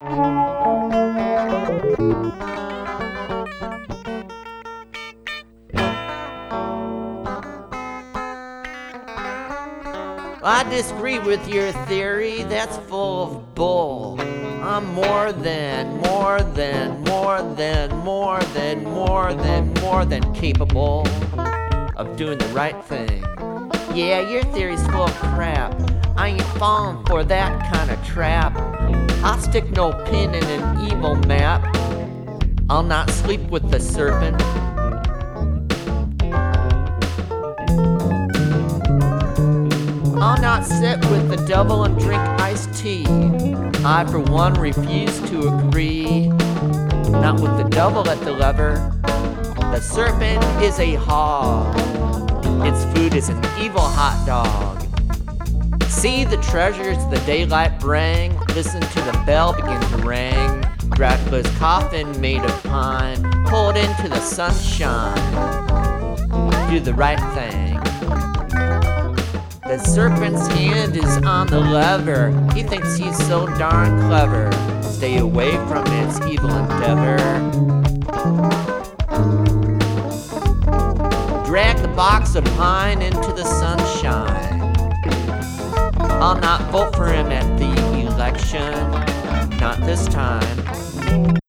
I disagree with your theory, that's full of bull. I'm more than capable of doing the right thing. Yeah, your theory's full of crap. I ain't falling for that kind of trap. I'll stick no pin in an evil map. I'll not sleep with the serpent. I'll not sit with the devil and drink iced tea. I, for one, refuse to agree. Not with the devil at the lever. The serpent is a hog. Its food is an evil hot dog. See the treasures the daylight bring. Listen to the bell begin to ring. Dracula's coffin made of pine. Pull it into the sunshine. Do the right thing. The serpent's hand is on the lever. He thinks he's so darn clever. Stay away from its evil endeavor. Drag the box of pine into the sunshine. I'll not vote for him at the election. Not this time.